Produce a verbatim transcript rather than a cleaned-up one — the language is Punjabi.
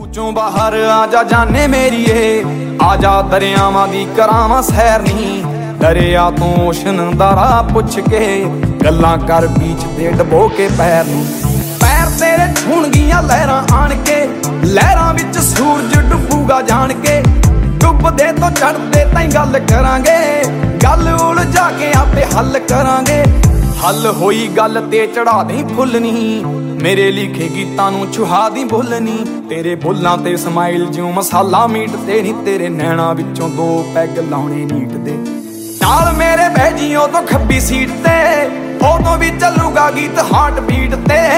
ਚੋਂ ਬਾਹਰ ਆ ਜਾ ਜਾਨੇ ਮੇਰੀਏ, ਆ ਜਾ ਦਰਿਆਵਾਂ ਦੀ ਕਰਾਵਾਂ ਸੈਰ ਨੀ। ਦਰਿਆ ਤੋਂ ਓਸ਼ਨ ਦਾ ਰਾਹ ਪੁੱਛ ਕੇ ਗੱਲਾਂ ਕਰ ਬੀਚ ਤੇ ਡਬੋ ਕੇ ਪੈਰ ਨੂੰ। ਪੈਰ ਤੇਰੇ ਛੂਣਗੀਆਂ ਲਹਿਰਾਂ ਆਣ ਕੇ, ਲਹਿਰਾਂ ਵਿੱਚ ਸੂਰਜ ਡੁੱਬੂਗਾ ਜਾਣ ਕੇ। ਡੁੱਬਦੇ ਤੋਂ ਚੜ੍ਹਦੇ ਤਾਈਂ ਗੱਲ ਕਰਾਂਗੇ, ਗੱਲ ਉਲਝਾ ਕੇ ਆਪੇ ਹੱਲ ਕਰਾਂਗੇ। ਹੱਲ ਹੋਈ ਗੱਲ ਤੇ ਚੜਾ ਦੇ ਫੁੱਲ ਨੀ, ਮੇਰੇ ਲਿਖੇ ਗੀਤਾਂ ਨੂੰ ਛੁਹਾ ਦੀ ਬੁੱਲ ਨੀ। ਤੇਰੇ ਬੁੱਲਾਂ ਤੇ ਸਮਾਈਲ ਜਿਉਂ ਮਸਾਲਾ ਮੀਟ ਤੇ ਨੀ, ਤੇਰੇ ਨੈਣਾ ਵਿੱਚੋਂ ਦੋ ਪੈਗ ਲਾਉਣੇ ਨੀਟ ਦੇ। ਨਾਲ ਮੇਰੇ ਬਹਿ ਜੀ ਉਦੋਂ ਖੱਬੀ ਸੀਟ ਤੇ, ਉਦੋਂ ਵੀ ਚੱਲੂਗਾ ਗੀਤ ਹਾਰਟ ਬੀਟ ਤੇ।